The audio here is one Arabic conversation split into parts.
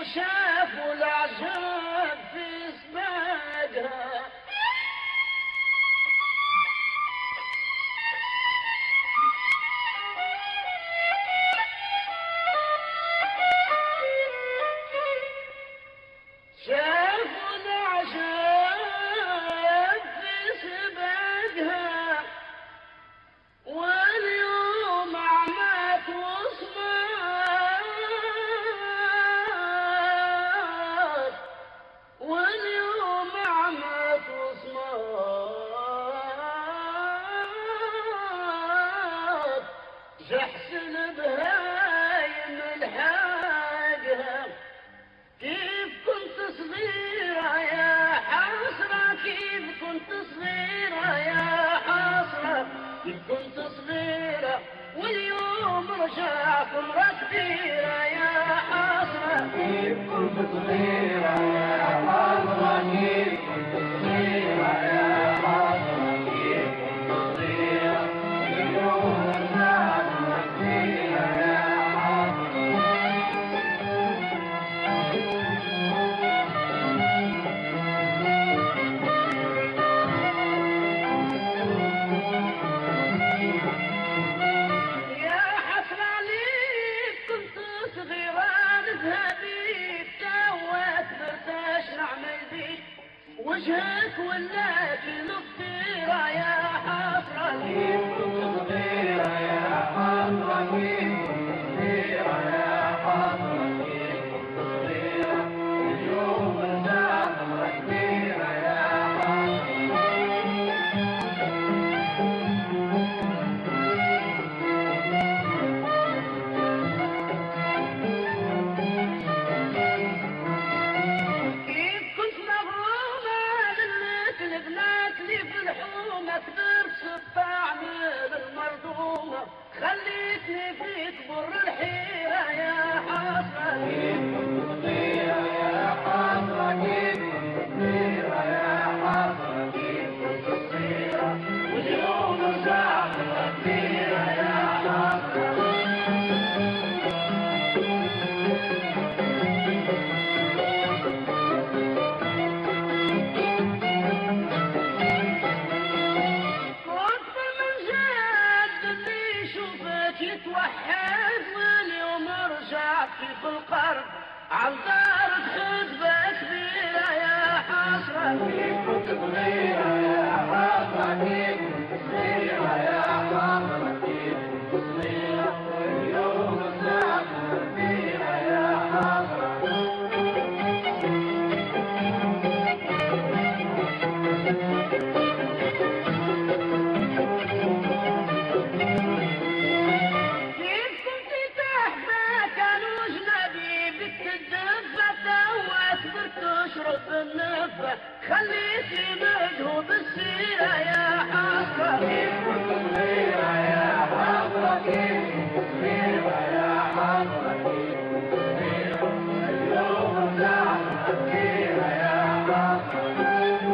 شافوا العجب في سباقها شافوا العجب في سباقها واليوم عمت وصمات واليوم عمت وصمات جحس البهايم الحاجها كيف كنت صغيرة يا حسرة كيف كنت صغيرة يا حسرة كيف كنت صغيرة واليوم رجعت امرأة كبيرة يا حسرة كيف كنت صغيرة يا حسرة كيف كنت صغيرة يا حسرة كيف كنت صغيرة واليوم رجعت امرأة كبيرة يا وجهك ولات مغفرة يا حسرة كيف كنت صغيرة يا حسرة كيف كنت صغيرة يا حسرة كيف كنت صغيرة اليوم رجعت امرأة كبيرة يا خليتني فيك بر الحيرة يا حسرة كيف كنت صغيرة يا حسرة كيف كنت صغيرة يا حسرة كيف كنت صغيرة واليوم رجعت كبيرة يا حسرة يتوحد واليوم رجعت في القرب عالدار خدبة كبيرة يا حسرة كيف كنت صغيرة يا حسرة كيف كنت صغيرة يا حسرة كيف كنت صغيرة واليوم رجعت كبيرة يا حسرة خليتي مجهود السيرة يا حسرة كيف كنت صغيرة يا حسرة كيف كنت صغيرة يا حسرة كيف كنت صغيرة اليوم رجعت كبيرة يا حسرة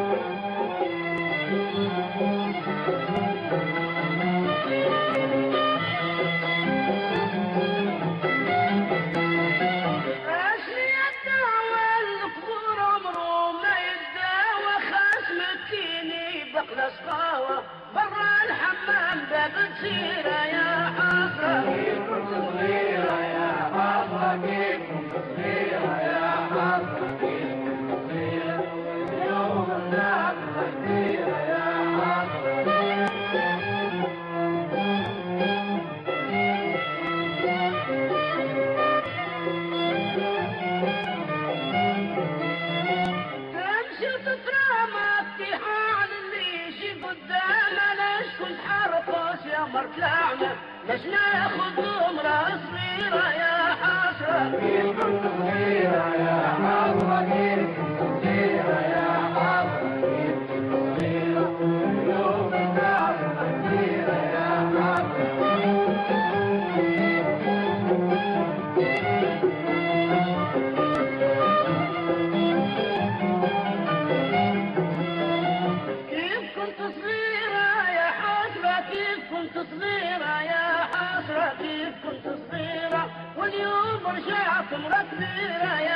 برا الحمام باب السيرة يا حسرة كيف كنت صغيرة يا حسرة كيف كنت صغيرة يا حسرة كيف كنت صغيرة اليوم رجعت كبيرة يا حسرة تمشي تترامى اتحاد قدامنا كنت حرقص يا مرت لعنة مش ناخد امرأة صغيرة يا حسرة كيف كنت صغيرة يا حسرة كيف كنت صغيرة يا حسرة كيف كنت صغيرة اليوم رجعت كبيرة يا حسرة كنت صغيرة يا حسرة كيف كنت صغيرة واليوم رجعت مرة كبيرة يا